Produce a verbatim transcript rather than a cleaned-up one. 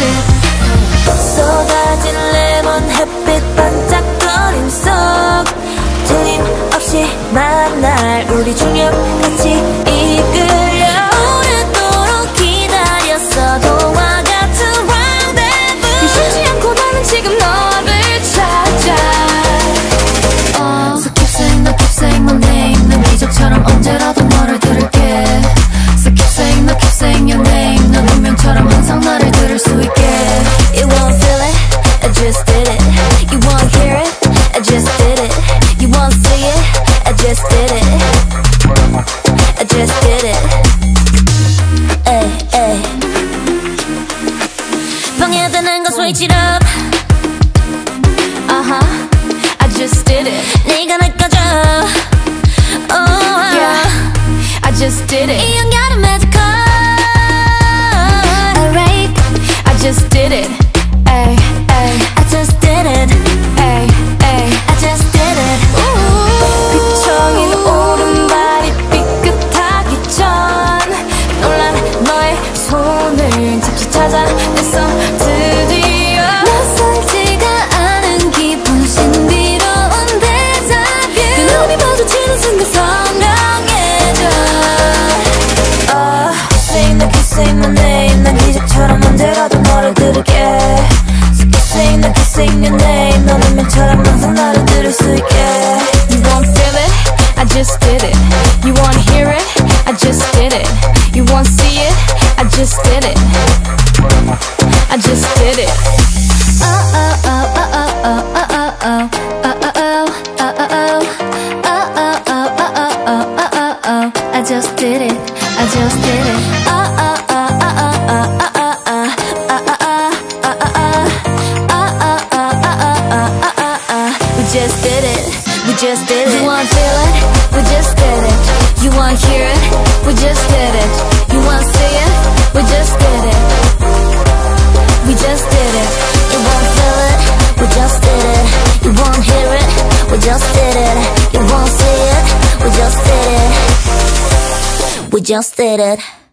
it. 쏟아진 레몬 햇빛 반짝거림 속 틀림없이 만날 우리 중력같이 이끌려 오랫도록 기다렸어 동화 같은 rendezvous 쉬지 않고 나는 지금 너를 찾아. uh. So keep saying, no keep saying my name 난 기적처럼 언제라도 너를 들을게. So keep saying, no keep saying your name 넌 운명처럼 항상 나를 들을 수 있게. You won't feel it, I just did it. You won't hear it, I just did it. You won't see it, I just did it. I just did it. Ay, ay. 방해되는 건 switch it up. Uh-huh, I just did it. 네가 느껴져. Oh, yeah, I just did it. 이 연결은 magical. Alright, I just did it. Ay, ay, I just did it. Ay, ay, I just did it. 비청인 오른발이 삐끗하기 전 놀란 너의 손을 잡지 찾아냈어 드디어. 낯설지가 않은 기분 신비로운 데자뷰 그 눈이 마주치는 순간 선명해져. uh, Keep saying no keep saying my name 난 기적처럼 언제라도 너를 들을게. So keep saying no keep saying your name 넌 운명처럼 항상 나를 들을 수 있게. You won't feel it, I just did it. You won't hear it, I just did it. You won't see it, I just did it. I just did it. Oh oh oh oh oh oh oh oh oh oh oh oh oh oh oh. I just did it. I just did it. Oh oh oh oh oh oh oh oh oh oh oh. We just did it. We just did it. You wanna feel it? We just did it. You wanna hear it? We just did it. You wanna see it? We just did it. We just did it. You won't feel it? We just did it. You won't hear it? We just did it. You won't see it? We just did it. We just did it.